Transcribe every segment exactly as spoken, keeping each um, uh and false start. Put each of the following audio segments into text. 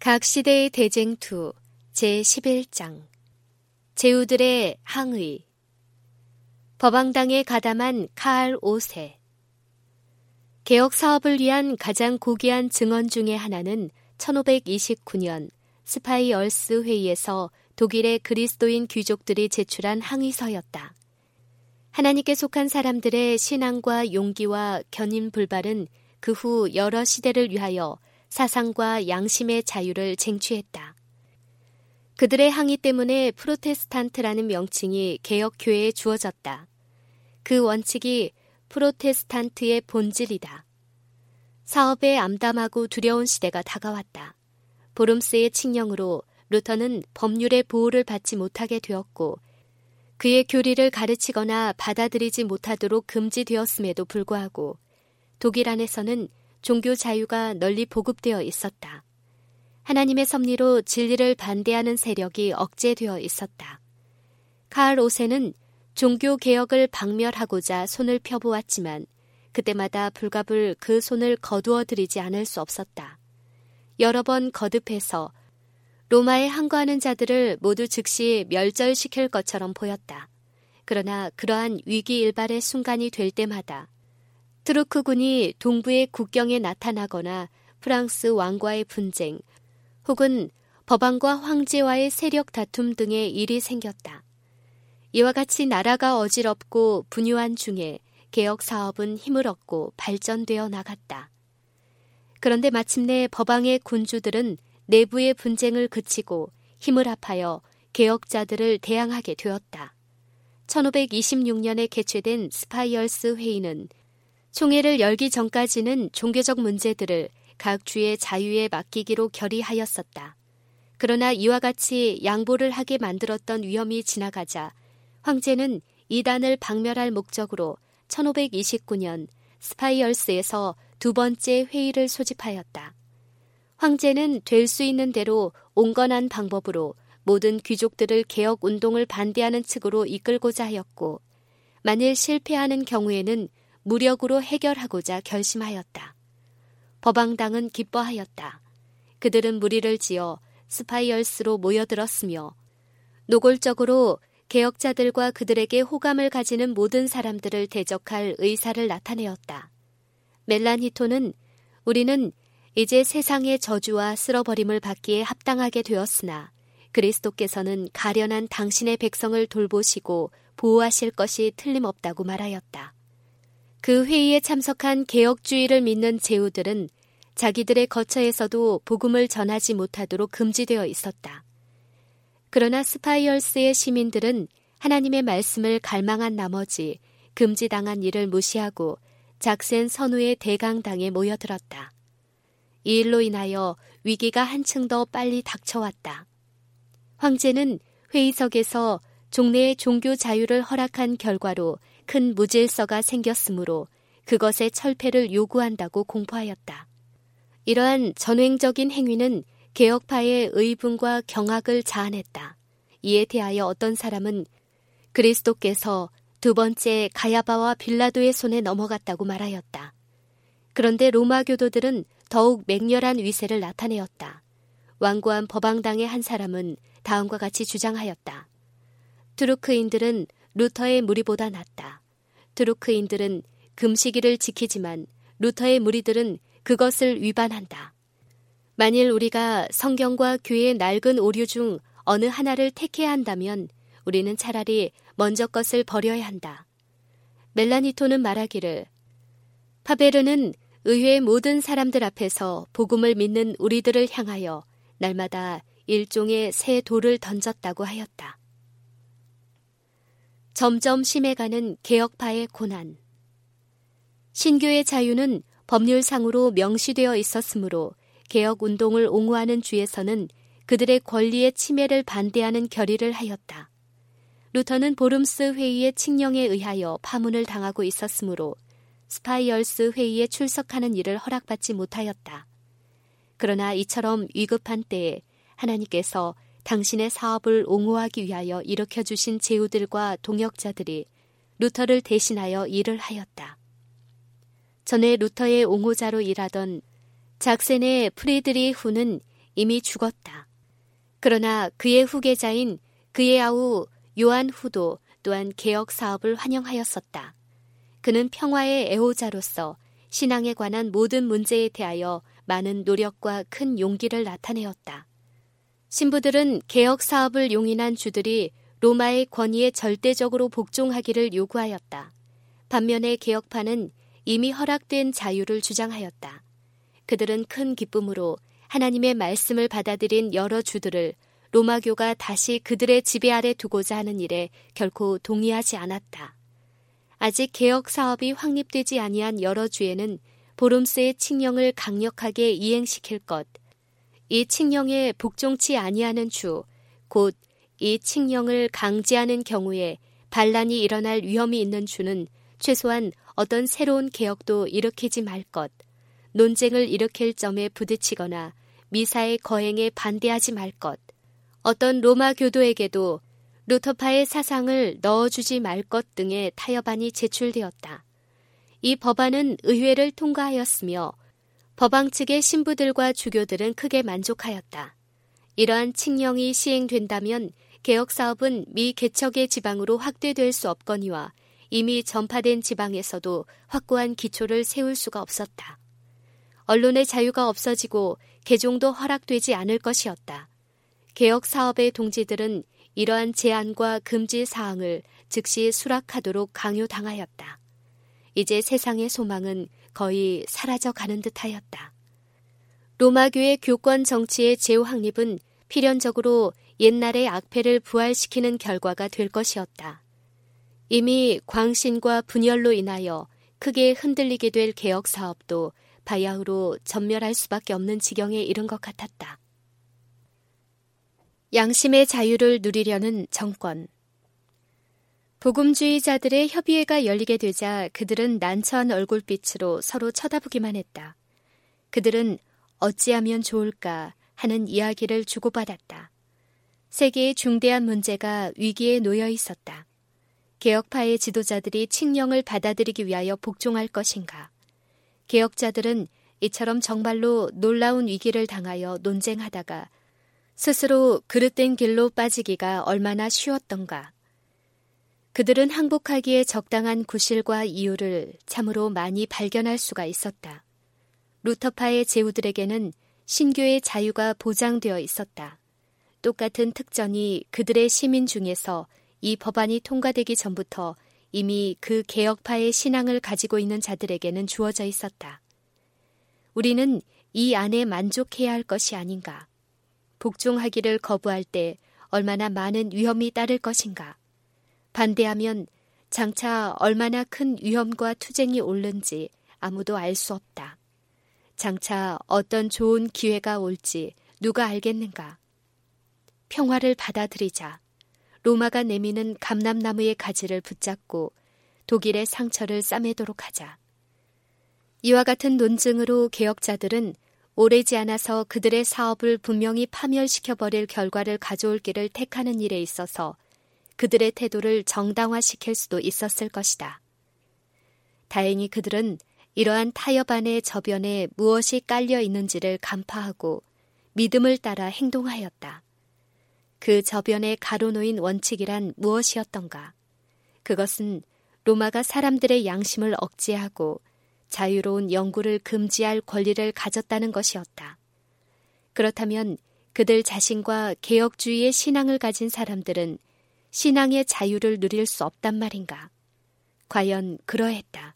각 시대의 대쟁투 제십일 장 제후들의 항의. 법왕당에 가담한 카알 오 세. 개혁 사업을 위한 가장 고귀한 증언 중의 하나는 천오백이십구 년 스파이얼스 회의에서 독일의 그리스도인 귀족들이 제출한 항의서였다. 하나님께 속한 사람들의 신앙과 용기와 견인 불발은 그 후 여러 시대를 위하여 사상과 양심의 자유를 쟁취했다. 그들의 항의 때문에 프로테스탄트라는 명칭이 개혁교회에 주어졌다. 그 원칙이 프로테스탄트의 본질이다. 사업에 암담하고 두려운 시대가 다가왔다. 보름스의 칙령으로 루터는 법률의 보호를 받지 못하게 되었고 그의 교리를 가르치거나 받아들이지 못하도록 금지되었음에도 불구하고 독일 안에서는 종교 자유가 널리 보급되어 있었다. 하나님의 섭리로 진리를 반대하는 세력이 억제되어 있었다. 카알 오 세는 종교 개혁을 박멸하고자 손을 펴보았지만 그때마다 불갑을 그 손을 거두어 들이지 않을 수 없었다. 여러 번 거듭해서 로마에 항거하는 자들을 모두 즉시 멸절시킬 것처럼 보였다. 그러나 그러한 위기일발의 순간이 될 때마다 트루크군이 동부의 국경에 나타나거나 프랑스 왕과의 분쟁 혹은 법왕과 황제와의 세력 다툼 등의 일이 생겼다. 이와 같이 나라가 어지럽고 분유한 중에 개혁 사업은 힘을 얻고 발전되어 나갔다. 그런데 마침내 법왕의 군주들은 내부의 분쟁을 그치고 힘을 합하여 개혁자들을 대항하게 되었다. 천오백이십육 년에 개최된 스파이얼스 회의는 총회를 열기 전까지는 종교적 문제들을 각 주의 자유에 맡기기로 결의하였었다. 그러나 이와 같이 양보를 하게 만들었던 위험이 지나가자 황제는 이단을 박멸할 목적으로 천오백이십구 년 스파이얼스에서 두 번째 회의를 소집하였다. 황제는 될 수 있는 대로 온건한 방법으로 모든 귀족들을 개혁운동을 반대하는 측으로 이끌고자 하였고 만일 실패하는 경우에는 무력으로 해결하고자 결심하였다. 법왕당은 기뻐하였다. 그들은 무리를 지어 스파이얼스로 모여들었으며 노골적으로 개혁자들과 그들에게 호감을 가지는 모든 사람들을 대적할 의사를 나타내었다. 멜란히토는 우리는 이제 세상의 저주와 쓸어버림을 받기에 합당하게 되었으나 그리스도께서는 가련한 당신의 백성을 돌보시고 보호하실 것이 틀림없다고 말하였다. 그 회의에 참석한 개혁주의를 믿는 제후들은 자기들의 거처에서도 복음을 전하지 못하도록 금지되어 있었다. 그러나 스파이얼스의 시민들은 하나님의 말씀을 갈망한 나머지 금지당한 일을 무시하고 작센 선우의 대강당에 모여들었다. 이 일로 인하여 위기가 한층 더 빨리 닥쳐왔다. 황제는 회의석에서 종래의 종교 자유를 허락한 결과로 큰 무질서가 생겼으므로 그것의 철폐를 요구한다고 공포하였다. 이러한 전횡적인 행위는 개혁파의 의분과 경악을 자아냈다. 이에 대하여 어떤 사람은 그리스도께서 두 번째 가야바와 빌라도의 손에 넘어갔다고 말하였다. 그런데 로마 교도들은 더욱 맹렬한 위세를 나타내었다. 완고한 법왕당의 한 사람은 다음과 같이 주장하였다. 투르크인들은 루터의 무리보다 낫다. 투르크인들은 금시기를 지키지만 루터의 무리들은 그것을 위반한다. 만일 우리가 성경과 교회의 낡은 오류 중 어느 하나를 택해야 한다면 우리는 차라리 먼저 것을 버려야 한다. 멜라니토는 말하기를 파베르는 의회의 모든 사람들 앞에서 복음을 믿는 우리들을 향하여 날마다 일종의 새 돌을 던졌다고 하였다. 점점 심해가는 개혁파의 고난. 신교의 자유는 법률상으로 명시되어 있었으므로 개혁운동을 옹호하는 주에서는 그들의 권리의 침해를 반대하는 결의를 하였다. 루터는 보름스 회의의 칙령에 의하여 파문을 당하고 있었으므로 스파이얼스 회의에 출석하는 일을 허락받지 못하였다. 그러나 이처럼 위급한 때에 하나님께서 당신의 사업을 옹호하기 위하여 일으켜주신 제후들과 동역자들이 루터를 대신하여 일을 하였다. 전에 루터의 옹호자로 일하던 작센의 프리드리후는 이미 죽었다. 그러나 그의 후계자인 그의 아우 요한 후도 또한 개혁 사업을 환영하였었다. 그는 평화의 애호자로서 신앙에 관한 모든 문제에 대하여 많은 노력과 큰 용기를 나타내었다. 신부들은 개혁 사업을 용인한 주들이 로마의 권위에 절대적으로 복종하기를 요구하였다. 반면에 개혁파는 이미 허락된 자유를 주장하였다. 그들은 큰 기쁨으로 하나님의 말씀을 받아들인 여러 주들을 로마교가 다시 그들의 지배 아래 두고자 하는 일에 결코 동의하지 않았다. 아직 개혁 사업이 확립되지 아니한 여러 주에는 보름스의 칙령을 강력하게 이행시킬 것, 이 칙령에 복종치 아니하는 주, 곧 이 칙령을 강제하는 경우에 반란이 일어날 위험이 있는 주는 최소한 어떤 새로운 개혁도 일으키지 말 것, 논쟁을 일으킬 점에 부딪히거나 미사의 거행에 반대하지 말 것, 어떤 로마 교도에게도 루터파의 사상을 넣어주지 말 것 등의 타협안이 제출되었다. 이 법안은 의회를 통과하였으며 법왕 측의 신부들과 주교들은 크게 만족하였다. 이러한 칙령이 시행된다면 개혁 사업은 미 개척의 지방으로 확대될 수 없거니와 이미 전파된 지방에서도 확고한 기초를 세울 수가 없었다. 언론의 자유가 없어지고 개종도 허락되지 않을 것이었다. 개혁 사업의 동지들은 이러한 제한과 금지 사항을 즉시 수락하도록 강요당하였다. 이제 세상의 소망은 거의 사라져가는 듯하였다. 로마교의 교권 정치의 제후 확립은 필연적으로 옛날의 악패를 부활시키는 결과가 될 것이었다. 이미 광신과 분열로 인하여 크게 흔들리게 될 개혁 사업도 바야흐로 전멸할 수밖에 없는 지경에 이른 것 같았다. 양심의 자유를 누리려는 정권. 복음주의자들의 협의회가 열리게 되자 그들은 난처한 얼굴빛으로 서로 쳐다보기만 했다. 그들은 어찌하면 좋을까 하는 이야기를 주고받았다. 세계의 중대한 문제가 위기에 놓여 있었다. 개혁파의 지도자들이 칙령을 받아들이기 위하여 복종할 것인가? 개혁자들은 이처럼 정말로 놀라운 위기를 당하여 논쟁하다가 스스로 그릇된 길로 빠지기가 얼마나 쉬웠던가. 그들은 항복하기에 적당한 구실과 이유를 참으로 많이 발견할 수가 있었다. 루터파의 제후들에게는 신교의 자유가 보장되어 있었다. 똑같은 특전이 그들의 시민 중에서 이 법안이 통과되기 전부터 이미 그 개혁파의 신앙을 가지고 있는 자들에게는 주어져 있었다. 우리는 이 안에 만족해야 할 것이 아닌가. 복종하기를 거부할 때 얼마나 많은 위험이 따를 것인가. 반대하면 장차 얼마나 큰 위험과 투쟁이 오는지 아무도 알 수 없다. 장차 어떤 좋은 기회가 올지 누가 알겠는가. 평화를 받아들이자. 로마가 내미는 감람나무의 가지를 붙잡고 독일의 상처를 싸매도록 하자. 이와 같은 논증으로 개혁자들은 오래지 않아서 그들의 사업을 분명히 파멸시켜버릴 결과를 가져올 길을 택하는 일에 있어서 그들의 태도를 정당화시킬 수도 있었을 것이다. 다행히 그들은 이러한 타협안의 저변에 무엇이 깔려 있는지를 간파하고 믿음을 따라 행동하였다. 그 저변에 가로놓인 원칙이란 무엇이었던가? 그것은 로마가 사람들의 양심을 억제하고 자유로운 연구를 금지할 권리를 가졌다는 것이었다. 그렇다면 그들 자신과 개혁주의의 신앙을 가진 사람들은 신앙의 자유를 누릴 수 없단 말인가? 과연 그러했다.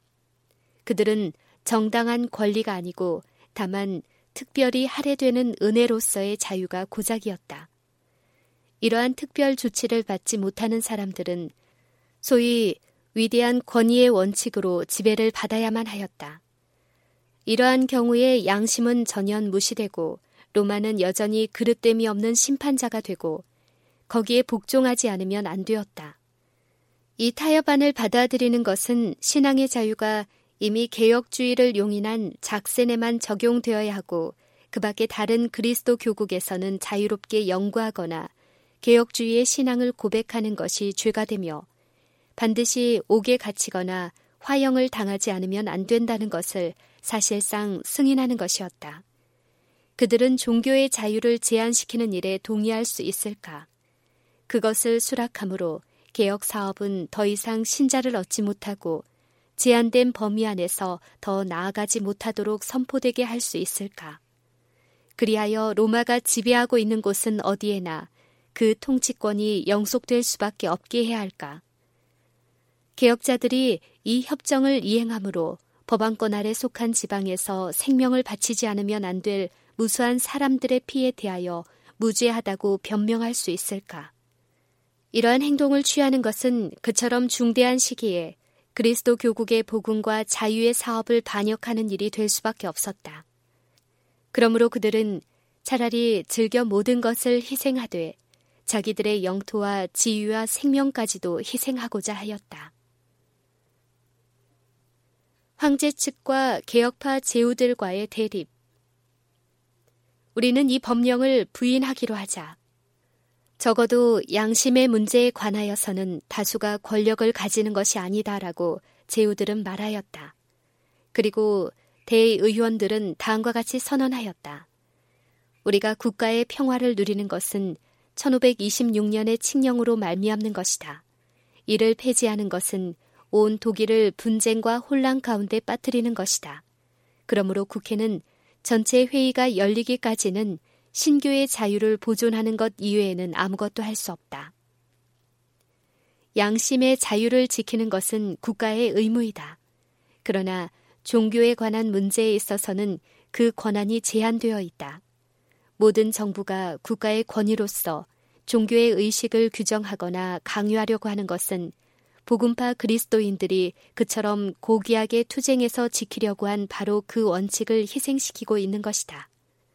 그들은 정당한 권리가 아니고 다만 특별히 할애되는 은혜로서의 자유가 고작이었다. 이러한 특별 조치를 받지 못하는 사람들은 소위 위대한 권위의 원칙으로 지배를 받아야만 하였다. 이러한 경우에 양심은 전혀 무시되고 로마는 여전히 그릇됨이 없는 심판자가 되고 거기에 복종하지 않으면 안 되었다. 이 타협안을 받아들이는 것은 신앙의 자유가 이미 개혁주의를 용인한 작센에만 적용되어야 하고 그 밖에 다른 그리스도 교국에서는 자유롭게 연구하거나 개혁주의의 신앙을 고백하는 것이 죄가 되며 반드시 옥에 갇히거나 화형을 당하지 않으면 안 된다는 것을 사실상 승인하는 것이었다. 그들은 종교의 자유를 제한시키는 일에 동의할 수 있을까? 그것을 수락함으로 개혁 사업은 더 이상 신자를 얻지 못하고 제한된 범위 안에서 더 나아가지 못하도록 선포되게 할 수 있을까? 그리하여 로마가 지배하고 있는 곳은 어디에나 그 통치권이 영속될 수밖에 없게 해야 할까? 개혁자들이 이 협정을 이행함으로 법안권 아래 속한 지방에서 생명을 바치지 않으면 안 될 무수한 사람들의 피에 대하여 무죄하다고 변명할 수 있을까? 이러한 행동을 취하는 것은 그처럼 중대한 시기에 그리스도 교국의 복음과 자유의 사업을 반역하는 일이 될 수밖에 없었다. 그러므로 그들은 차라리 즐겨 모든 것을 희생하되 자기들의 영토와 지위와 생명까지도 희생하고자 하였다. 황제 측과 개혁파 제후들과의 대립. 우리는 이 법령을 부인하기로 하자. 적어도 양심의 문제에 관하여서는 다수가 권력을 가지는 것이 아니다라고 제후들은 말하였다. 그리고 대의원들은 다음과 같이 선언하였다. 우리가 국가의 평화를 누리는 것은 천오백이십육 년의 칙령으로 말미암는 것이다. 이를 폐지하는 것은 온 독일을 분쟁과 혼란 가운데 빠뜨리는 것이다. 그러므로 국회는 전체 회의가 열리기까지는 신교의 자유를 보존하는 것 이외에는 아무것도 할 수 없다. 양심의 자유를 지키는 것은 국가의 의무이다. 그러나 종교에 관한 문제에 있어서는 그 권한이 제한되어 있다. 모든 정부가 국가의 권위로서 종교의 의식을 규정하거나 강요하려고 하는 것은 복음파 그리스도인들이 그처럼 고귀하게 투쟁해서 지키려고 한 바로 그 원칙을 희생시키고 있는 것이다.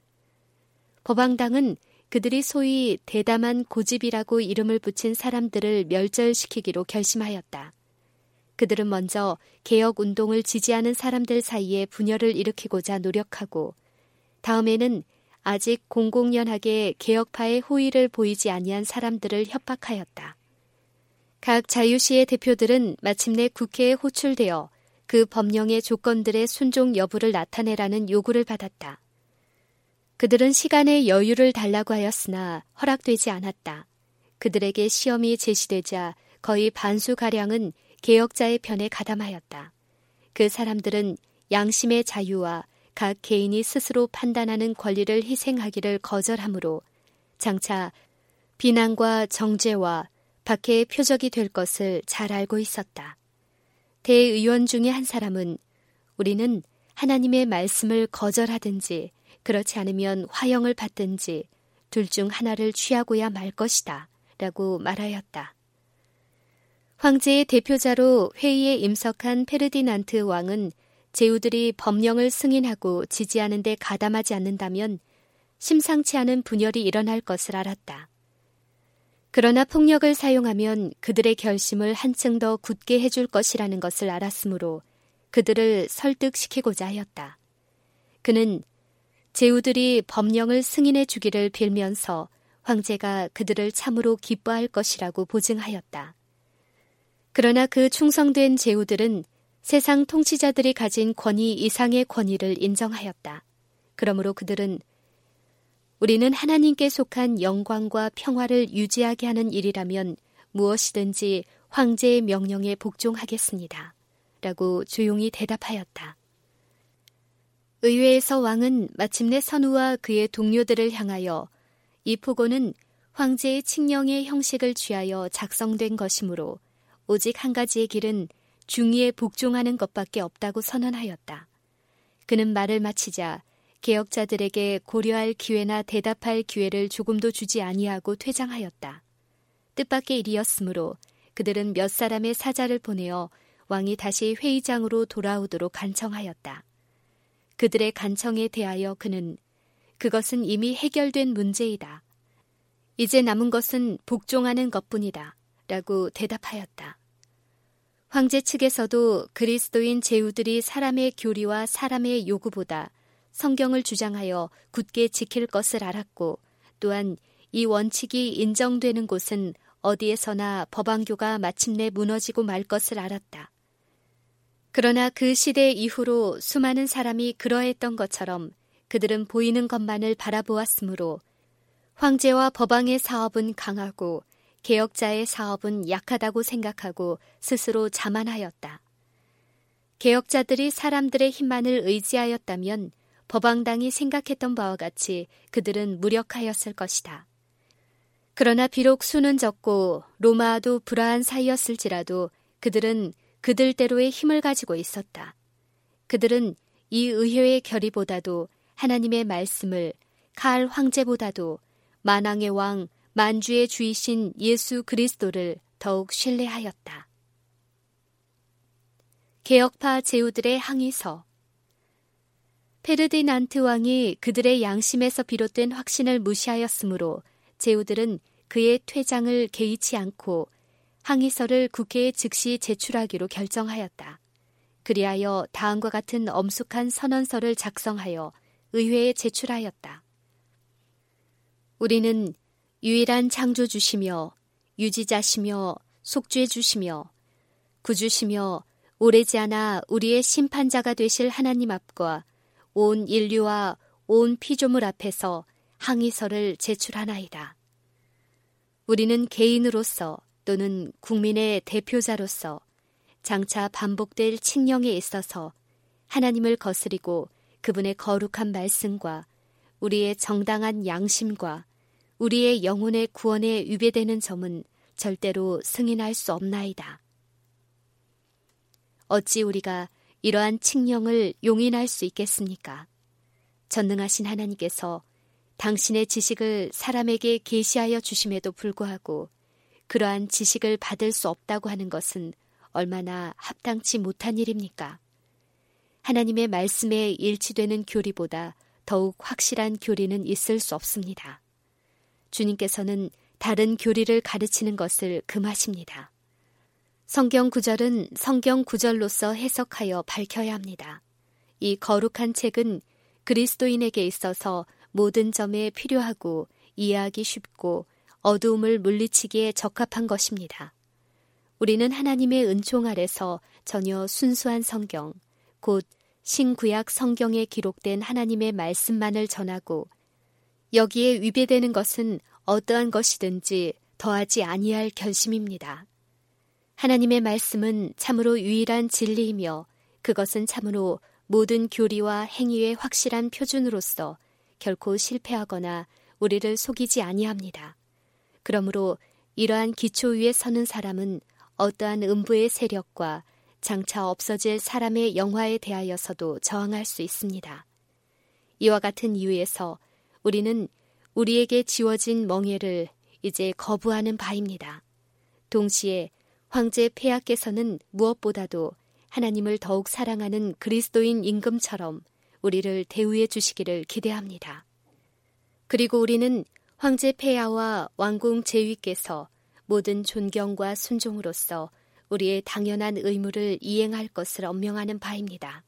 법왕당은 그들이 소위 대담한 고집이라고 이름을 붙인 사람들을 멸절시키기로 결심하였다. 그들은 먼저 개혁운동을 지지하는 사람들 사이에 분열을 일으키고자 노력하고 다음에는 아직 공공연하게 개혁파의 호의를 보이지 아니한 사람들을 협박하였다. 각 자유시의 대표들은 마침내 국회에 호출되어 그 법령의 조건들의 순종 여부를 나타내라는 요구를 받았다. 그들은 시간의 여유를 달라고 하였으나 허락되지 않았다. 그들에게 시험이 제시되자 거의 반수가량은 개혁자의 편에 가담하였다. 그 사람들은 양심의 자유와 각 개인이 스스로 판단하는 권리를 희생하기를 거절하므로 장차 비난과 정죄와 박해의 표적이 될 것을 잘 알고 있었다. 대의원 중에 한 사람은 우리는 하나님의 말씀을 거절하든지 그렇지 않으면 화형을 받든지 둘 중 하나를 취하고야 말 것이다 라고 말하였다. 황제의 대표자로 회의에 임석한 페르디난트 왕은 제후들이 법령을 승인하고 지지하는 데 가담하지 않는다면 심상치 않은 분열이 일어날 것을 알았다. 그러나 폭력을 사용하면 그들의 결심을 한층 더 굳게 해줄 것이라는 것을 알았으므로 그들을 설득시키고자 하였다. 그는 제후들이 법령을 승인해 주기를 빌면서 황제가 그들을 참으로 기뻐할 것이라고 보증하였다. 그러나 그 충성된 제후들은 세상 통치자들이 가진 권위 이상의 권위를 인정하였다. 그러므로 그들은 우리는 하나님께 속한 영광과 평화를 유지하게 하는 일이라면 무엇이든지 황제의 명령에 복종하겠습니다. 라고 조용히 대답하였다. 의회에서 왕은 마침내 선우와 그의 동료들을 향하여 이 포고는 황제의 칙령의 형식을 취하여 작성된 것이므로 오직 한 가지의 길은 중의에 복종하는 것밖에 없다고 선언하였다. 그는 말을 마치자 개혁자들에게 고려할 기회나 대답할 기회를 조금도 주지 아니하고 퇴장하였다. 뜻밖의 일이었으므로 그들은 몇 사람의 사자를 보내어 왕이 다시 회의장으로 돌아오도록 간청하였다. 그들의 간청에 대하여 그는 그것은 이미 해결된 문제이다. 이제 남은 것은 복종하는 것뿐이다. 라고 대답하였다. 황제 측에서도 그리스도인 제후들이 사람의 교리와 사람의 요구보다 성경을 주장하여 굳게 지킬 것을 알았고 또한 이 원칙이 인정되는 곳은 어디에서나 법왕교가 마침내 무너지고 말 것을 알았다. 그러나 그 시대 이후로 수많은 사람이 그러했던 것처럼 그들은 보이는 것만을 바라보았으므로 황제와 법왕의 사업은 강하고 개혁자의 사업은 약하다고 생각하고 스스로 자만하였다. 개혁자들이 사람들의 힘만을 의지하였다면 법왕당이 생각했던 바와 같이 그들은 무력하였을 것이다. 그러나 비록 수는 적고 로마와도 불화한 사이였을지라도 그들은 그들대로의 힘을 가지고 있었다. 그들은 이 의회의 결의보다도 하나님의 말씀을, 칼 황제보다도 만왕의 왕, 만주의 주이신 예수 그리스도를 더욱 신뢰하였다. 개혁파 제후들의 항의서. 페르디난트 왕이 그들의 양심에서 비롯된 확신을 무시하였으므로 제후들은 그의 퇴장을 개의치 않고 항의서를 국회에 즉시 제출하기로 결정하였다. 그리하여 다음과 같은 엄숙한 선언서를 작성하여 의회에 제출하였다. 우리는 유일한 창조주시며 유지자시며 속죄주시며 구주시며 오래지 않아 우리의 심판자가 되실 하나님 앞과 온 인류와 온 피조물 앞에서 항의서를 제출하나이다. 우리는 개인으로서 또는 국민의 대표자로서 장차 반복될 칙령에 있어서 하나님을 거스리고 그분의 거룩한 말씀과 우리의 정당한 양심과 우리의 영혼의 구원에 위배되는 점은 절대로 승인할 수 없나이다. 어찌 우리가 이러한 칙령을 용인할 수 있겠습니까? 전능하신 하나님께서 당신의 지식을 사람에게 계시하여 주심에도 불구하고 그러한 지식을 받을 수 없다고 하는 것은 얼마나 합당치 못한 일입니까? 하나님의 말씀에 일치되는 교리보다 더욱 확실한 교리는 있을 수 없습니다. 주님께서는 다른 교리를 가르치는 것을 금하십니다. 성경 구절은 성경 구절로서 해석하여 밝혀야 합니다. 이 거룩한 책은 그리스도인에게 있어서 모든 점에 필요하고 이해하기 쉽고 어두움을 물리치기에 적합한 것입니다. 우리는 하나님의 은총 아래서 전혀 순수한 성경, 곧 신구약 성경에 기록된 하나님의 말씀만을 전하고 여기에 위배되는 것은 어떠한 것이든지 더하지 아니할 결심입니다. 하나님의 말씀은 참으로 유일한 진리이며 그것은 참으로 모든 교리와 행위의 확실한 표준으로서 결코 실패하거나 우리를 속이지 아니합니다. 그러므로 이러한 기초 위에 서는 사람은 어떠한 음부의 세력과 장차 없어질 사람의 영화에 대하여서도 저항할 수 있습니다. 이와 같은 이유에서 우리는 우리에게 지워진 멍에를 이제 거부하는 바입니다. 동시에 황제 폐하께서는 무엇보다도 하나님을 더욱 사랑하는 그리스도인 임금처럼 우리를 대우해 주시기를 기대합니다. 그리고 우리는 황제 폐하와 왕궁 제위께서 모든 존경과 순종으로서 우리의 당연한 의무를 이행할 것을 엄명하는 바입니다.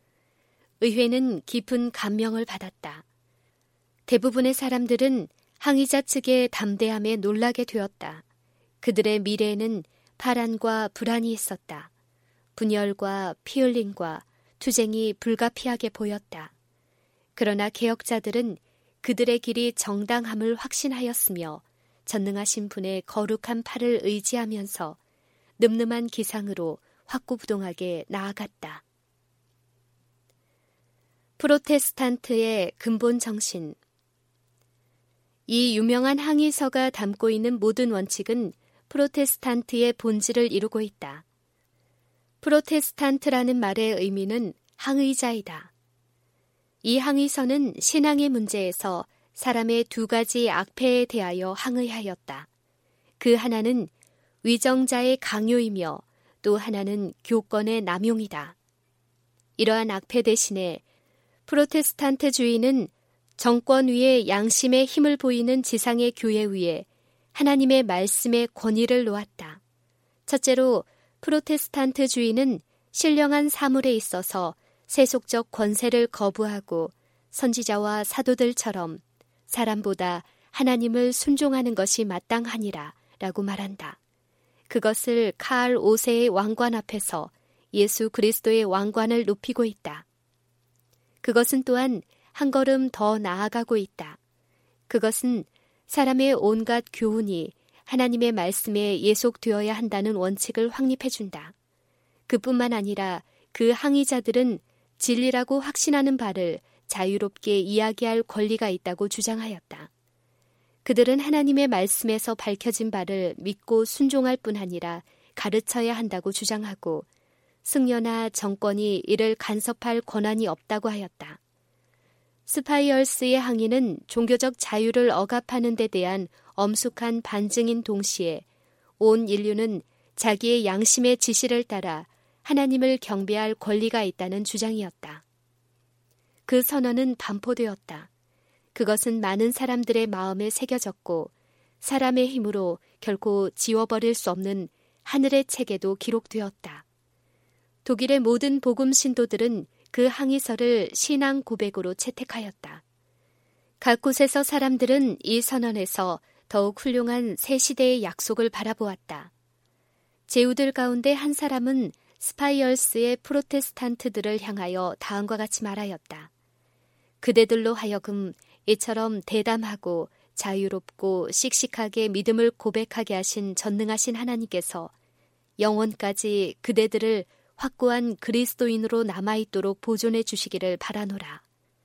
의회는 깊은 감명을 받았다. 대부분의 사람들은 항의자 측의 담대함에 놀라게 되었다. 그들의 미래에는 파란과 불안이 있었다. 분열과 피 흘림과 투쟁이 불가피하게 보였다. 그러나 개혁자들은 그들의 길이 정당함을 확신하였으며 전능하신 분의 거룩한 팔을 의지하면서 늠름한 기상으로 확고부동하게 나아갔다. 프로테스탄트의 근본 정신. 이 유명한 항의서가 담고 있는 모든 원칙은 프로테스탄트의 본질을 이루고 있다. 프로테스탄트라는 말의 의미는 항의자이다. 이 항의서는 신앙의 문제에서 사람의 두 가지 악패에 대하여 항의하였다. 그 하나는 위정자의 강요이며 또 하나는 교권의 남용이다. 이러한 악패 대신에 프로테스탄트주의는 정권 위에 양심의 힘을 보이는 지상의 교회 위에 하나님의 말씀의 권위를 놓았다. 첫째로 프로테스탄트주의는 신령한 사물에 있어서 세속적 권세를 거부하고 선지자와 사도들처럼 사람보다 하나님을 순종하는 것이 마땅하니라 라고 말한다. 그것을 카알 오 세의 왕관 앞에서 예수 그리스도의 왕관을 높이고 있다. 그것은 또한 한 걸음 더 나아가고 있다. 그것은 사람의 온갖 교훈이 하나님의 말씀에 예속되어야 한다는 원칙을 확립해준다. 그뿐만 아니라 그 항의자들은 진리라고 확신하는 바를 자유롭게 이야기할 권리가 있다고 주장하였다. 그들은 하나님의 말씀에서 밝혀진 바를 믿고 순종할 뿐 아니라 가르쳐야 한다고 주장하고 승려나 정권이 이를 간섭할 권한이 없다고 하였다. 스파이얼스의 항의는 종교적 자유를 억압하는 데 대한 엄숙한 반증인 동시에 온 인류는 자기의 양심의 지시를 따라 하나님을 경배할 권리가 있다는 주장이었다. 그 선언은 반포되었다. 그것은 많은 사람들의 마음에 새겨졌고 사람의 힘으로 결코 지워버릴 수 없는 하늘의 책에도 기록되었다. 독일의 모든 복음 신도들은 그 항의서를 신앙 고백으로 채택하였다. 각 곳에서 사람들은 이 선언에서 더욱 훌륭한 새 시대의 약속을 바라보았다. 제후들 가운데 한 사람은 스파이얼스의 프로테스탄트들을 향하여 다음과 같이 말하였다. 그대들로 하여금 이처럼 대담하고 자유롭고 씩씩하게 믿음을 고백하게 하신 전능하신 하나님께서 영원까지 그대들을 확고한 그리스도인으로 남아있도록 보존해 주시기를 바라노라.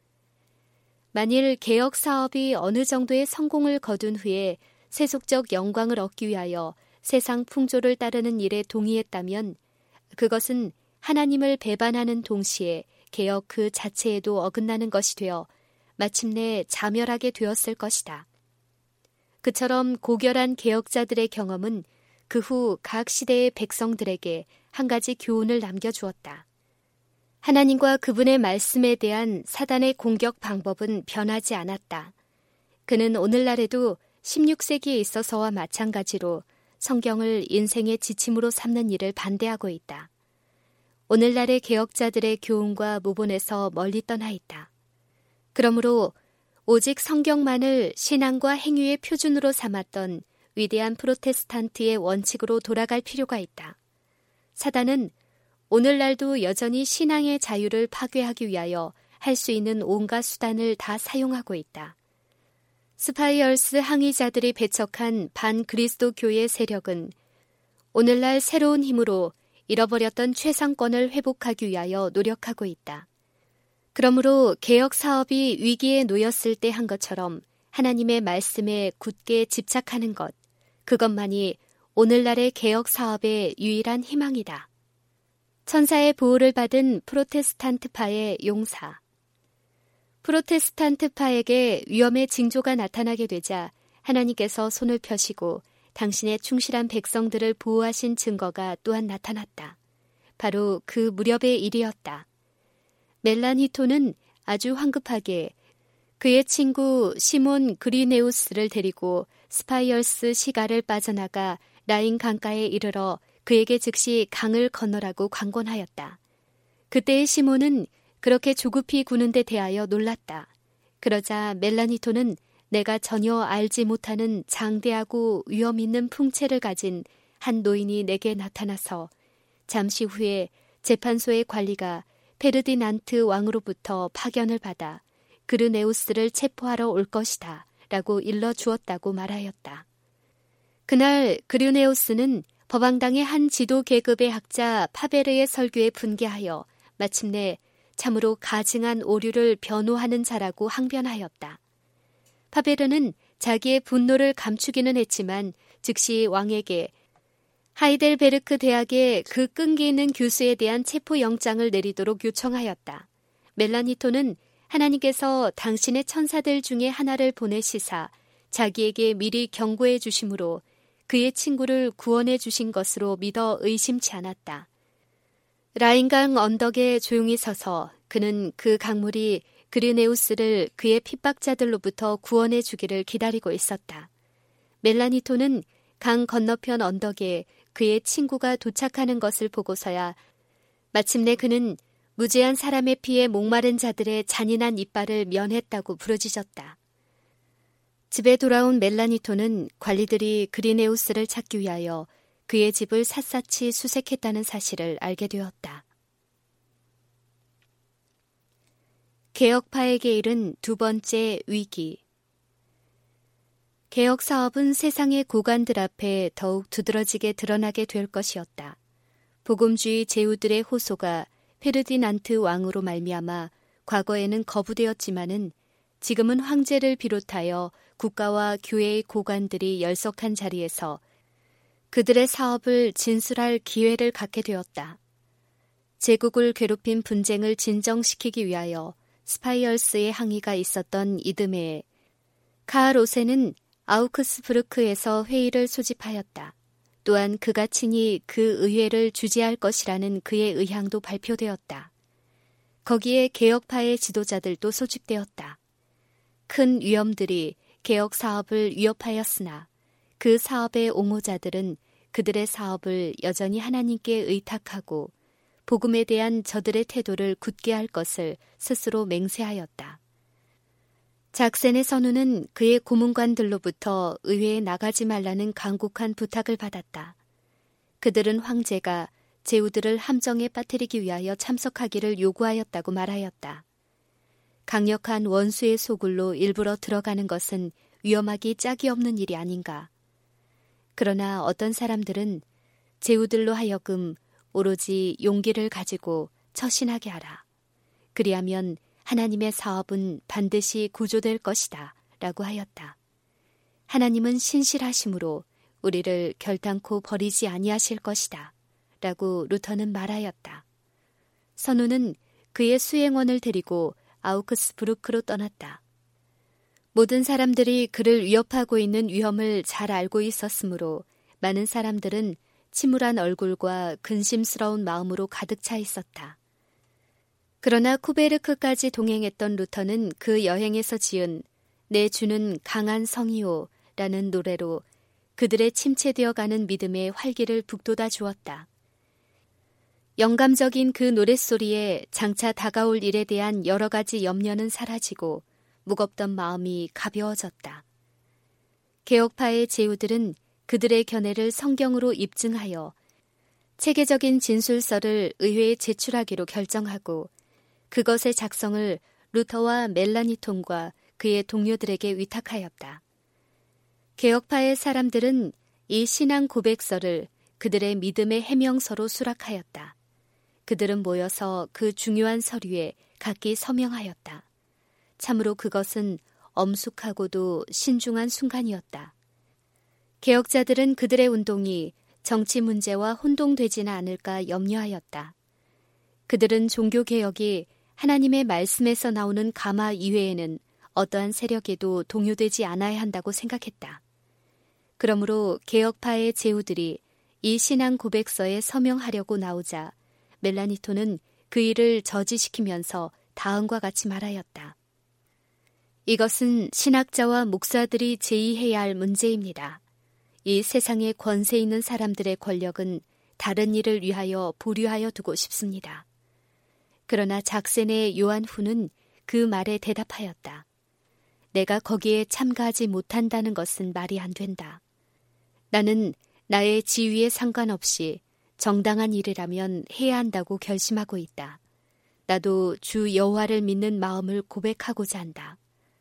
만일 개혁 사업이 어느 정도의 성공을 거둔 후에 세속적 영광을 얻기 위하여 세상 풍조를 따르는 일에 동의했다면 그것은 하나님을 배반하는 동시에 개혁 그 자체에도 어긋나는 것이 되어 마침내 자멸하게 되었을 것이다. 그처럼 고결한 개혁자들의 경험은 그 후 각 시대의 백성들에게 한 가지 교훈을 남겨주었다. 하나님과 그분의 말씀에 대한 사단의 공격 방법은 변하지 않았다. 그는 오늘날에도 십육 세기에 있어서와 마찬가지로 성경을 인생의 지침으로 삼는 일을 반대하고 있다. 오늘날의 개혁자들의 교훈과 모본에서 멀리 떠나 있다. 그러므로 오직 성경만을 신앙과 행위의 표준으로 삼았던 위대한 프로테스탄트의 원칙으로 돌아갈 필요가 있다. 사단은 오늘날도 여전히 신앙의 자유를 파괴하기 위하여 할 수 있는 온갖 수단을 다 사용하고 있다. 스파이얼스 항의자들이 배척한 반그리스도 교의 세력은 오늘날 새로운 힘으로 잃어버렸던 최상권을 회복하기 위하여 노력하고 있다. 그러므로 개혁 사업이 위기에 놓였을 때 한 것처럼 하나님의 말씀에 굳게 집착하는 것, 그것만이 오늘날의 개혁 사업의 유일한 희망이다. 천사의 보호를 받은 프로테스탄트파의 용사. 프로테스탄트파에게 위험의 징조가 나타나게 되자 하나님께서 손을 펴시고 당신의 충실한 백성들을 보호하신 증거가 또한 나타났다. 바로 그 무렵의 일이었다. 멜라니토는 아주 황급하게 그의 친구 시몬 그리네우스를 데리고 스파이얼스 시가를 빠져나가 라인 강가에 이르러 그에게 즉시 강을 건너라고 관건하였다. 그때의 시몬은 그렇게 조급히 구는 데 대하여 놀랐다. 그러자 멜라니토는 내가 전혀 알지 못하는 장대하고 위험 있는 풍채를 가진 한 노인이 내게 나타나서 잠시 후에 재판소의 관리가 페르디난트 왕으로부터 파견을 받아 그르네우스를 체포하러 올 것이다 라고 일러주었다고 말하였다. 그날 그르네우스는 법왕당의 한 지도 계급의 학자 파베르의 설교에 분개하여 마침내 참으로 가증한 오류를 변호하는 자라고 항변하였다. 파베르는 자기의 분노를 감추기는 했지만 즉시 왕에게 하이델베르크 대학의 그 끈기 있는 교수에 대한 체포영장을 내리도록 요청하였다. 멜라니토는 하나님께서 당신의 천사들 중에 하나를 보내시사 자기에게 미리 경고해 주심으로 그의 친구를 구원해 주신 것으로 믿어 의심치 않았다. 라인강 언덕에 조용히 서서 그는 그 강물이 그르네우스를 그의 핍박자들로부터 구원해 주기를 기다리고 있었다. 멜라니토는 강 건너편 언덕에 그의 친구가 도착하는 것을 보고서야 마침내 그는 무죄한 사람의 피에 목마른 자들의 잔인한 이빨을 면했다고 부르짖었다. 집에 돌아온 멜라니토는 관리들이 그리네우스를 찾기 위하여 그의 집을 샅샅이 수색했다는 사실을 알게 되었다. 개혁파에게 이른 두 번째 위기. 개혁 사업은 세상의 고관들 앞에 더욱 두드러지게 드러나게 될 것이었다. 복음주의 제후들의 호소가 페르디난트 왕으로 말미암아 과거에는 거부되었지만은 지금은 황제를 비롯하여 국가와 교회의 고관들이 열석한 자리에서 그들의 사업을 진술할 기회를 갖게 되었다. 제국을 괴롭힌 분쟁을 진정시키기 위하여 스파이얼스의 항의가 있었던 이듬해에 카을 오세는 아우크스부르크에서 회의를 소집하였다. 또한 그가 친히 그 의회를 주재할 것이라는 그의 의향도 발표되었다. 거기에 개혁파의 지도자들도 소집되었다. 큰 위험들이 개혁 사업을 위협하였으나 그 사업의 옹호자들은 그들의 사업을 여전히 하나님께 의탁하고 복음에 대한 저들의 태도를 굳게 할 것을 스스로 맹세하였다. 작센의 선우는 그의 고문관들로부터 의회에 나가지 말라는 간곡한 부탁을 받았다. 그들은 황제가 제후들을 함정에 빠뜨리기 위하여 참석하기를 요구하였다고 말하였다. 강력한 원수의 소굴로 일부러 들어가는 것은 위험하기 짝이 없는 일이 아닌가. 그러나 어떤 사람들은 제후들로 하여금 오로지 용기를 가지고 처신하게 하라. 그리하면 하나님의 사업은 반드시 구조될 것이다 라고 하였다. 하나님은 신실하심으로 우리를 결단코 버리지 아니하실 것이다 라고 루터는 말하였다. 선우는 그의 수행원을 데리고 아우크스부르크로 떠났다. 모든 사람들이 그를 위협하고 있는 위험을 잘 알고 있었으므로 많은 사람들은 침울한 얼굴과 근심스러운 마음으로 가득 차 있었다. 그러나 쿠베르크까지 동행했던 루터는 그 여행에서 지은 내 주는 강한 성이요 라는 노래로 그들의 침체되어가는 믿음의 활기를 북돋아 주었다. 영감적인 그 노랫소리에 장차 다가올 일에 대한 여러 가지 염려는 사라지고 무겁던 마음이 가벼워졌다. 개혁파의 제후들은 그들의 견해를 성경으로 입증하여 체계적인 진술서를 의회에 제출하기로 결정하고 그것의 작성을 루터와 멜라니톤과 그의 동료들에게 위탁하였다. 개혁파의 사람들은 이 신앙 고백서를 그들의 믿음의 해명서로 수락하였다. 그들은 모여서 그 중요한 서류에 각기 서명하였다. 참으로 그것은 엄숙하고도 신중한 순간이었다. 개혁자들은 그들의 운동이 정치 문제와 혼동되지는 않을까 염려하였다. 그들은 종교개혁이 하나님의 말씀에서 나오는 가마 이외에는 어떠한 세력에도 동요되지 않아야 한다고 생각했다. 그러므로 개혁파의 제후들이 이 신앙 고백서에 서명하려고 나오자 멜라니토는 그 일을 저지시키면서 다음과 같이 말하였다. 이것은 신학자와 목사들이 제의해야 할 문제입니다. 이 세상에 권세 있는 사람들의 권력은 다른 일을 위하여 보류하여 두고 싶습니다. 그러나 작센의 요한후는 그 말에 대답하였다. 내가 거기에 참가하지 못한다는 것은 말이 안 된다. 나는 나의 지위에 상관없이 정당한 일이라면 해야 한다고 결심하고 있다. 나도 주 여호와를 믿는 마음을 고백하고자 한다.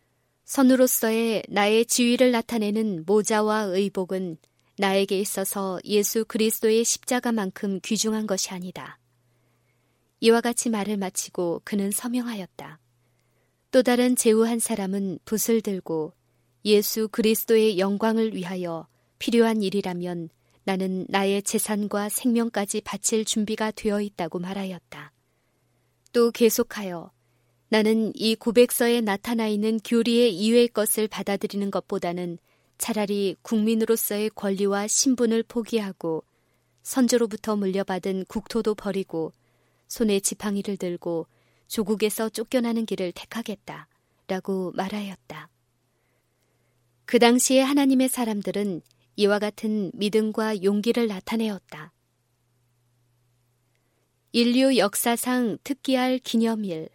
선우로서의 나의 지위를 나타내는 모자와 의복은 나에게 있어서 예수 그리스도의 십자가만큼 귀중한 것이 아니다. 이와 같이 말을 마치고 그는 서명하였다. 또 다른 제후 한 사람은 붓을 들고 예수 그리스도의 영광을 위하여 필요한 일이라면 나는 나의 재산과 생명까지 바칠 준비가 되어 있다고 말하였다. 또 계속하여 나는 이 고백서에 나타나 있는 교리의 이외의 것을 받아들이는 것보다는 차라리 국민으로서의 권리와 신분을 포기하고 선조로부터 물려받은 국토도 버리고 손에 지팡이를 들고 조국에서 쫓겨나는 길을 택하겠다 라고 말하였다. 그 당시에 하나님의 사람들은 이와 같은 믿음과 용기를 나타내었다. 인류 역사상 특기할 기념일.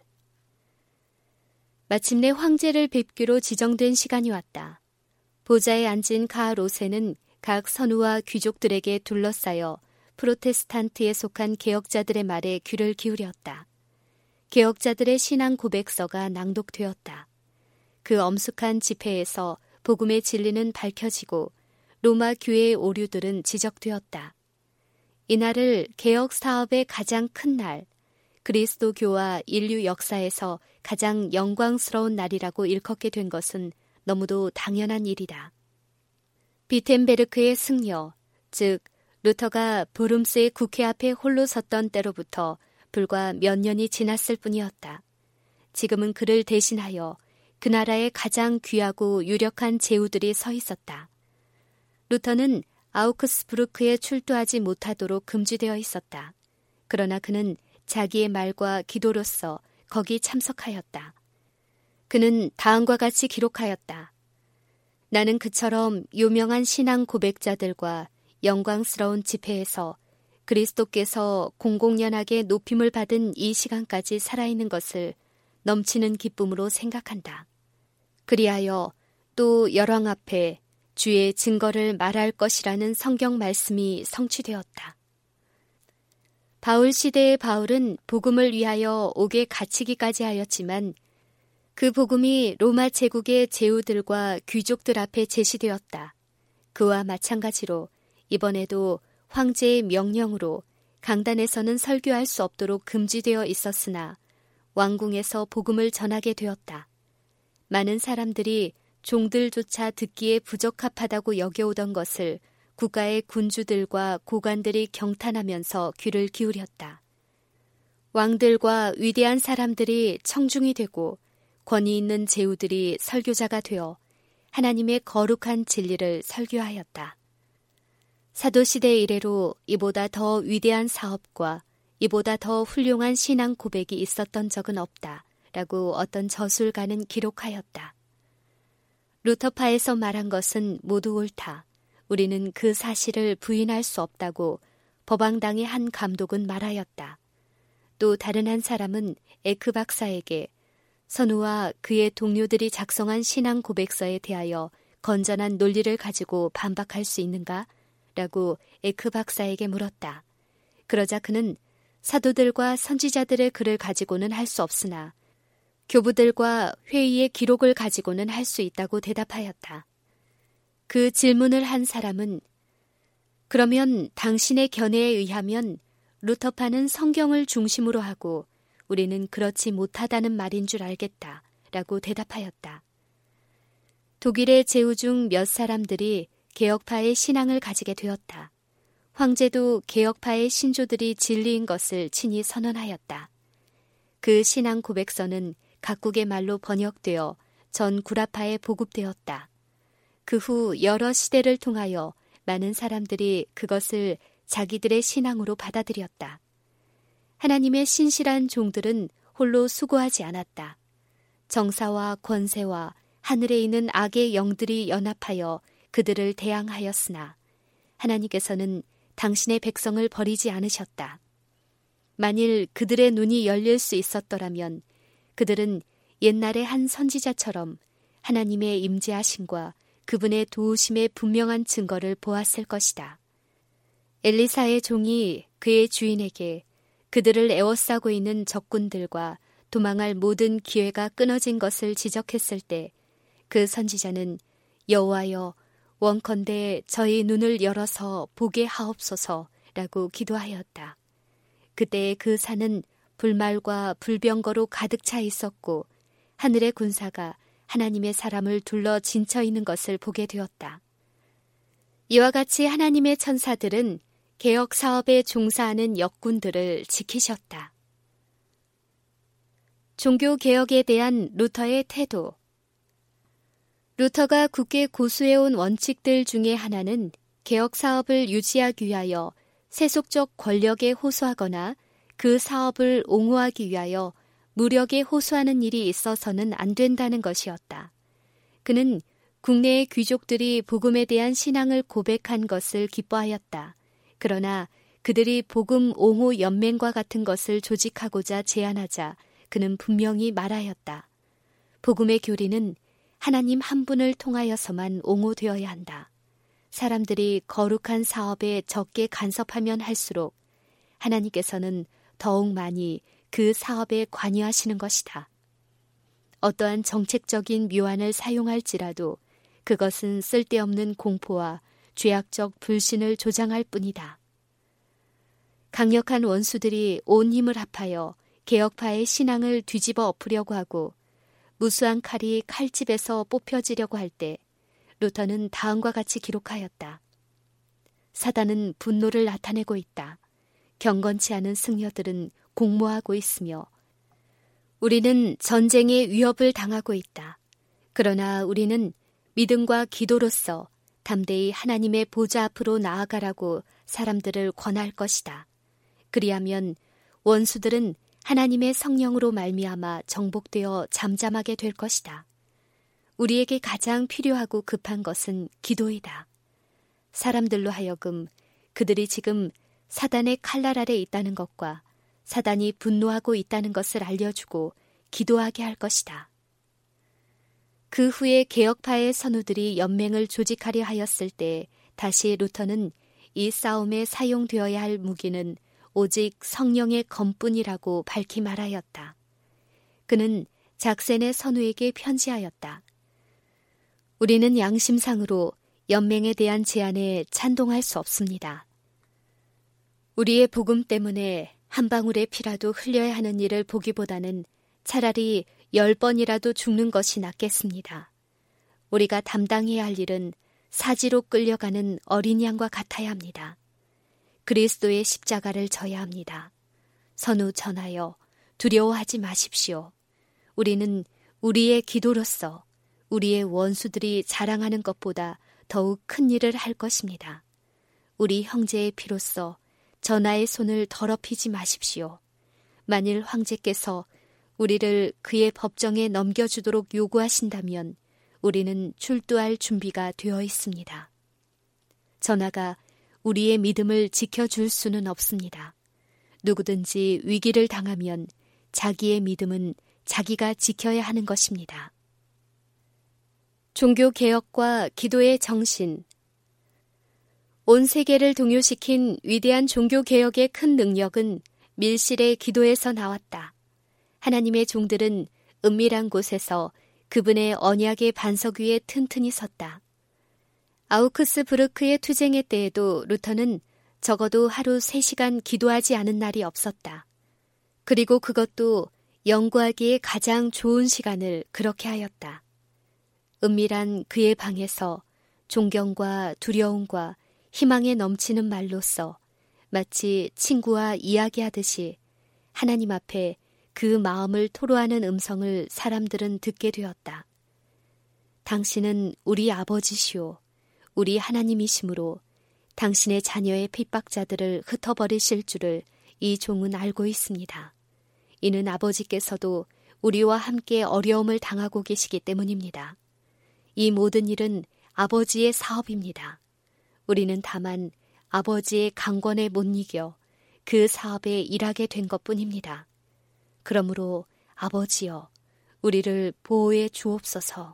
마침내 황제를 뵙기로 지정된 시간이 왔다. 보좌에 앉은 카을 오세는 각 선우와 귀족들에게 둘러싸여 프로테스탄트에 속한 개혁자들의 말에 귀를 기울였다. 개혁자들의 신앙 고백서가 낭독되었다. 그 엄숙한 집회에서 복음의 진리는 밝혀지고 로마 교회의 오류들은 지적되었다. 이날을 개혁 사업의 가장 큰 날, 그리스도교와 인류 역사에서 가장 영광스러운 날이라고 일컫게 된 것은 너무도 당연한 일이다. 비텐베르크의 승려, 즉 루터가 브룸스의 국회 앞에 홀로 섰던 때로부터 불과 몇 년이 지났을 뿐이었다. 지금은 그를 대신하여 그 나라의 가장 귀하고 유력한 제후들이 서 있었다. 루터는 아우크스부르크에 출두하지 못하도록 금지되어 있었다. 그러나 그는 자기의 말과 기도로서 거기 참석하였다. 그는 다음과 같이 기록하였다. 나는 그처럼 유명한 신앙 고백자들과 영광스러운 집회에서 그리스도께서 공공연하게 높임을 받은 이 시간까지 살아있는 것을 넘치는 기쁨으로 생각한다. 그리하여 또 열왕 앞에 주의 증거를 말할 것이라는 성경 말씀이 성취되었다. 바울 시대의 바울은 복음을 위하여 옥에 갇히기까지 하였지만 그 복음이 로마 제국의 제후들과 귀족들 앞에 제시되었다. 그와 마찬가지로 이번에도 황제의 명령으로 강단에서는 설교할 수 없도록 금지되어 있었으나 왕궁에서 복음을 전하게 되었다. 많은 사람들이 종들조차 듣기에 부적합하다고 여겨오던 것을 국가의 군주들과 고관들이 경탄하면서 귀를 기울였다. 왕들과 위대한 사람들이 청중이 되고 권위 있는 제후들이 설교자가 되어 하나님의 거룩한 진리를 설교하였다. 사도시대 이래로 이보다 더 위대한 사업과 이보다 더 훌륭한 신앙 고백이 있었던 적은 없다 라고 어떤 저술가는 기록하였다. 루터파에서 말한 것은 모두 옳다. 우리는 그 사실을 부인할 수 없다고 법왕당의 한 감독은 말하였다. 또 다른 한 사람은 에크 박사에게 선우와 그의 동료들이 작성한 신앙 고백서에 대하여 건전한 논리를 가지고 반박할 수 있는가? 라고 에크 박사에게 물었다. 그러자 그는 사도들과 선지자들의 글을 가지고는 할 수 없으나 교부들과 회의의 기록을 가지고는 할 수 있다고 대답하였다. 그 질문을 한 사람은 그러면 당신의 견해에 의하면 루터파는 성경을 중심으로 하고 우리는 그렇지 못하다는 말인 줄 알겠다 라고 대답하였다. 독일의 제후 중 몇 사람들이 개혁파의 신앙을 가지게 되었다. 황제도 개혁파의 신조들이 진리인 것을 친히 선언하였다. 그 신앙 고백서는 각국의 말로 번역되어 전 구라파에 보급되었다. 그 후 여러 시대를 통하여 많은 사람들이 그것을 자기들의 신앙으로 받아들였다. 하나님의 신실한 종들은 홀로 수고하지 않았다. 정사와 권세와 하늘에 있는 악의 영들이 연합하여 그들을 대항하였으나 하나님께서는 당신의 백성을 버리지 않으셨다. 만일 그들의 눈이 열릴 수 있었더라면 그들은 옛날의 한 선지자처럼 하나님의 임재하심과 그분의 도우심의 분명한 증거를 보았을 것이다. 엘리사의 종이 그의 주인에게 그들을 에워싸고 있는 적군들과 도망할 모든 기회가 끊어진 것을 지적했을 때 그 선지자는 여호와여 원컨대 저희 눈을 열어서 보게 하옵소서라고 기도하였다. 그때 그 산은 불말과 불병거로 가득 차 있었고 하늘의 군사가 하나님의 사람을 둘러 진쳐 있는 것을 보게 되었다. 이와 같이 하나님의 천사들은 개혁 사업에 종사하는 역군들을 지키셨다. 종교 개혁에 대한 루터의 태도. 루터가 굳게 고수해온 원칙들 중에 하나는 개혁 사업을 유지하기 위하여 세속적 권력에 호소하거나 그 사업을 옹호하기 위하여 무력에 호소하는 일이 있어서는 안 된다는 것이었다. 그는 국내의 귀족들이 복음에 대한 신앙을 고백한 것을 기뻐하였다. 그러나 그들이 복음 옹호 연맹과 같은 것을 조직하고자 제안하자 그는 분명히 말하였다. 복음의 교리는 하나님 한 분을 통하여서만 옹호되어야 한다. 사람들이 거룩한 사업에 적게 간섭하면 할수록 하나님께서는 더욱 많이 그 사업에 관여하시는 것이다. 어떠한 정책적인 묘안을 사용할지라도 그것은 쓸데없는 공포와 죄악적 불신을 조장할 뿐이다. 강력한 원수들이 온 힘을 합하여 개혁파의 신앙을 뒤집어 엎으려고 하고 무수한 칼이 칼집에서 뽑혀지려고 할 때 루터는 다음과 같이 기록하였다. 사단은 분노를 나타내고 있다. 경건치 않은 승려들은 공모하고 있으며 우리는 전쟁의 위협을 당하고 있다. 그러나 우리는 믿음과 기도로서 담대히 하나님의 보좌 앞으로 나아가라고 사람들을 권할 것이다. 그리하면 원수들은 하나님의 성령으로 말미암아 정복되어 잠잠하게 될 것이다. 우리에게 가장 필요하고 급한 것은 기도이다. 사람들로 하여금 그들이 지금 사단의 칼날 아래 있다는 것과 사단이 분노하고 있다는 것을 알려주고 기도하게 할 것이다. 그 후에 개혁파의 선우들이 연맹을 조직하려 하였을 때 다시 루터는 이 싸움에 사용되어야 할 무기는 오직 성령의 검뿐이라고 밝히 말하였다. 그는 작센의 선우에게 편지하였다. 우리는 양심상으로 연맹에 대한 제안에 찬동할 수 없습니다. 우리의 복음 때문에 한 방울의 피라도 흘려야 하는 일을 보기보다는 차라리 열 번이라도 죽는 것이 낫겠습니다. 우리가 담당해야 할 일은 사지로 끌려가는 어린 양과 같아야 합니다. 그리스도의 십자가를 져야 합니다. 선우 전하여 두려워하지 마십시오. 우리는 우리의 기도로서 우리의 원수들이 자랑하는 것보다 더욱 큰 일을 할 것입니다. 우리 형제의 피로써 전하의 손을 더럽히지 마십시오. 만일 황제께서 우리를 그의 법정에 넘겨주도록 요구하신다면 우리는 출두할 준비가 되어 있습니다. 전하가 우리의 믿음을 지켜줄 수는 없습니다. 누구든지 위기를 당하면 자기의 믿음은 자기가 지켜야 하는 것입니다. 종교개혁과 기도의 정신. 온 세계를 동요시킨 위대한 종교개혁의 큰 능력은 밀실의 기도에서 나왔다. 하나님의 종들은 은밀한 곳에서 그분의 언약의 반석 위에 튼튼히 섰다. 아우크스부르크의 투쟁의 때에도 루터는 적어도 하루 세 시간 기도하지 않은 날이 없었다. 그리고 그것도 연구하기에 가장 좋은 시간을 그렇게 하였다. 은밀한 그의 방에서 존경과 두려움과 희망에 넘치는 말로써 마치 친구와 이야기하듯이 하나님 앞에 그 마음을 토로하는 음성을 사람들은 듣게 되었다. 당신은 우리 아버지시오. 우리 하나님이시므로 당신의 자녀의 핍박자들을 흩어버리실 줄을 이 종은 알고 있습니다. 이는 아버지께서도 우리와 함께 어려움을 당하고 계시기 때문입니다. 이 모든 일은 아버지의 사업입니다. 우리는 다만 아버지의 강권에 못 이겨 그 사업에 일하게 된 것뿐입니다. 그러므로 아버지여, 우리를 보호해 주옵소서.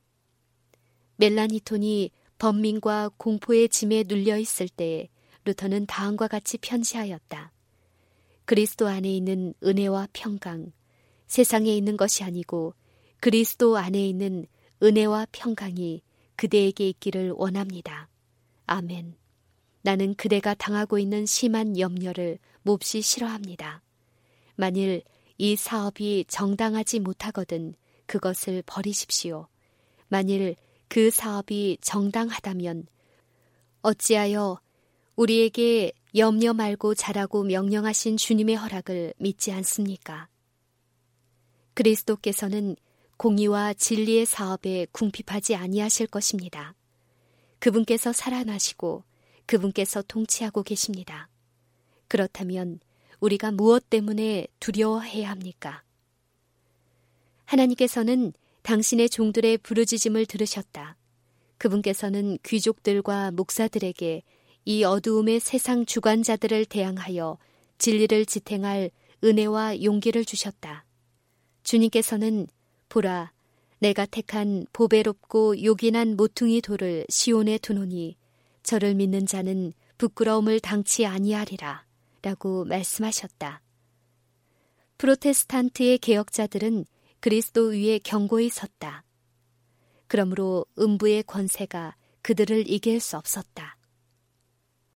멜라니톤이 번민과 공포의 짐에 눌려 있을 때에 루터는 다음과 같이 편지하였다. 그리스도 안에 있는 은혜와 평강, 세상에 있는 것이 아니고 그리스도 안에 있는 은혜와 평강이 그대에게 있기를 원합니다. 아멘. 나는 그대가 당하고 있는 심한 염려를 몹시 싫어합니다. 만일 이 사업이 정당하지 못하거든 그것을 버리십시오. 만일 그 사업이 정당하다면 어찌하여 우리에게 염려 말고 자라고 명령하신 주님의 허락을 믿지 않습니까? 그리스도께서는 공의와 진리의 사업에 궁핍하지 아니하실 것입니다. 그분께서 살아나시고 그분께서 통치하고 계십니다. 그렇다면 우리가 무엇 때문에 두려워해야 합니까? 하나님께서는 당신의 종들의 부르짖음을 들으셨다. 그분께서는 귀족들과 목사들에게 이 어두움의 세상 주관자들을 대항하여 진리를 지탱할 은혜와 용기를 주셨다. 주님께서는 보라, 내가 택한 보배롭고 요긴한 모퉁이 돌을 시온에 두노니 저를 믿는 자는 부끄러움을 당치 아니하리라 라고 말씀하셨다. 프로테스탄트의 개혁자들은 그리스도 위에 견고히 섰다. 그러므로 음부의 권세가 그들을 이길 수 없었다.